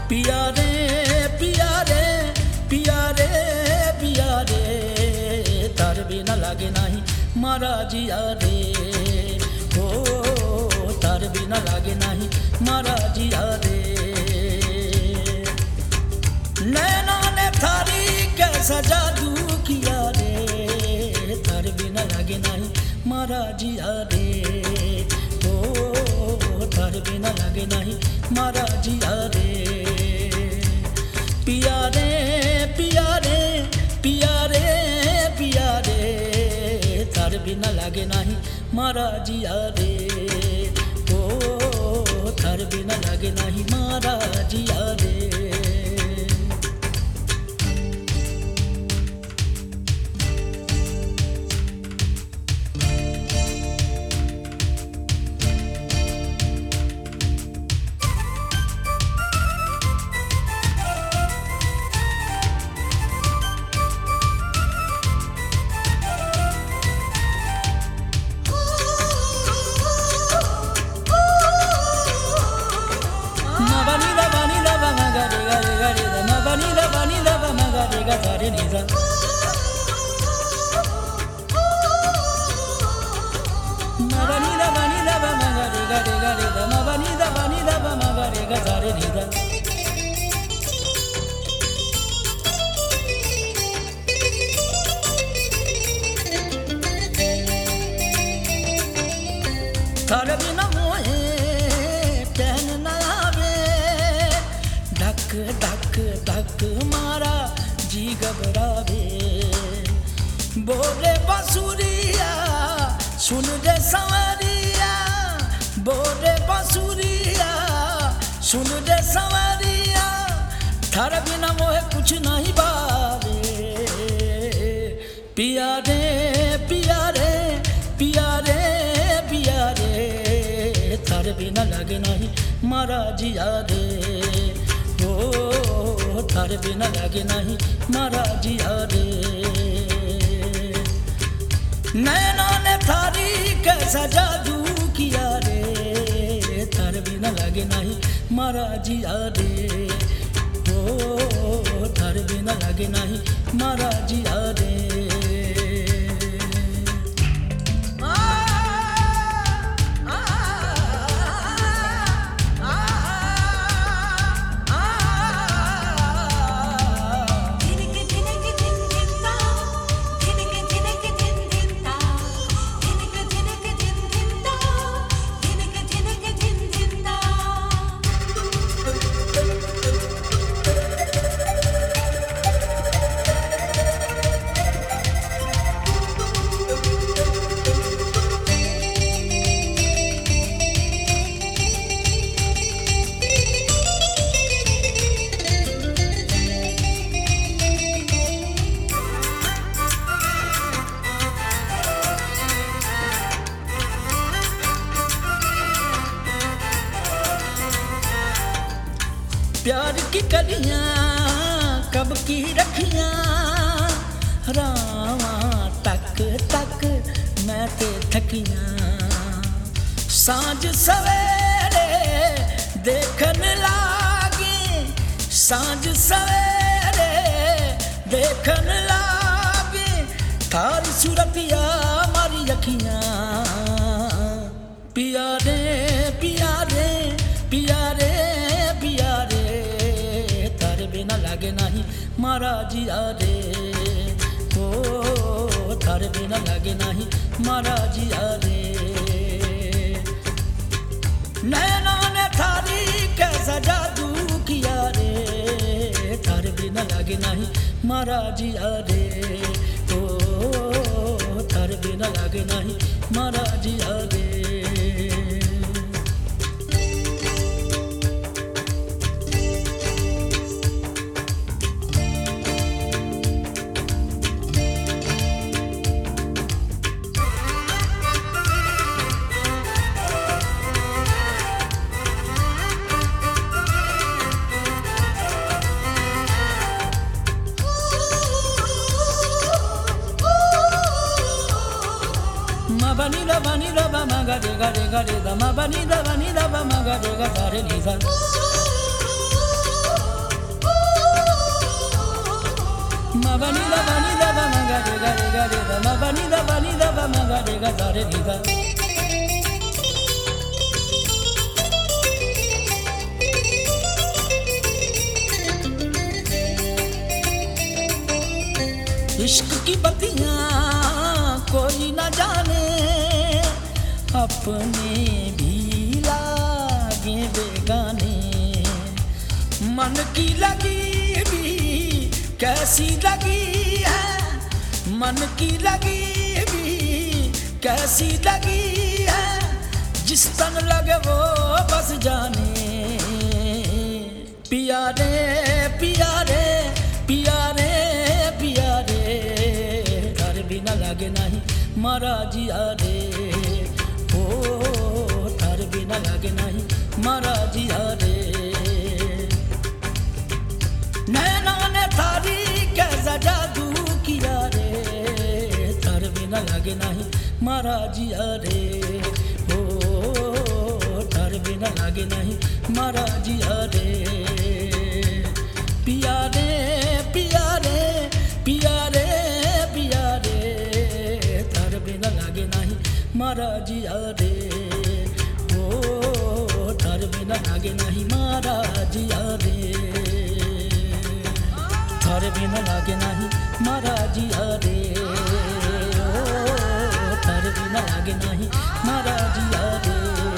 पिया रे पिया रे पिया रे पिया रे तार बिना लागे नहीं मारा जिया रे हो तार बिना लागे नहीं मारा जिया रे नैना ने थारी कैसा जादू किया रे तार बिना लागे नहीं मारा जिया रे हो तार बिना लागे नहीं मारा जिया रे पिया रे पिया रे पिया रे पिया रे तार बिना लागे नहीं मारा जिया रे ओ तार बिना लागे नहीं मारा जिया रे थारे बिना मोहे चैन न आवे धक धक धक मारा जी घबरावे बोले बांसुरिया सुन दे संवरिया बोले बांसुरिया सुन दे संवरिया थारे बिना मोहे कुछ नहीं बावे पिया रे पिया रे पिया रे पिया रे थारे बिना लागे नहीं मारा जिया रे ओ थारे बिना लागे नहीं मारा जिया रे नैना ने थारी कैसा जादू किया रे थारे बिना लागे नहीं मारा जिया रे ओ थारे बिना लागे नहीं मारा जिया रे प्यार की कलियां कब की रखियां रावा तक तक मैं ते थकियां सांझ सवेरे देखन लागे सांझ सवेरे देखन लागे थारी सूरतिया मारी अखियां पिया रे पिया रे पिया रे पिया रे थारे बिना लागे नहीं मारा जिया रे ओ थारे बिना लागे नहीं मारा जिया रे नैना ने थारी कैसा जादू किया रे थारे बिना लागे नहीं मारा जिया रे ओ थारे बिना लागे नहीं मारा जिया रे vanida vanida ba maga de ga de da ma vanida vanida ba maga de ga da re ni sa ma ba ni da ba ni da ba ma ga re ga re ga re da ma ba ni da ba ma ga re ga da re ni da इश्क की बत्तियां कोई ना जाने अपने भी लागे बेगाने मन की लगी भी कैसी लगी है मन की लगी भी कैसी लगी है जिस तन लगे वो बस जाने पिया रे पिया रे पिया रे पिया रे तार बिना लागे नहीं मारा जिया रे ओ तार बिना लागे नहीं मारा जिया रे नैना ने थारी कैसा जादू किया रे तार बिना लागे नहीं मारा जिया रे ओ तार बिना लागे नहीं मारा जिया रे पिया रे पिया रे पिया रे पिया रे तार बिना लागे नहीं मारा जिया रे ओ तार बिना लागे नहीं मारा जिया रे तार बिना लागे नहीं मारा जिया रे ओ तार बिना लागे नहीं मारा जिया रे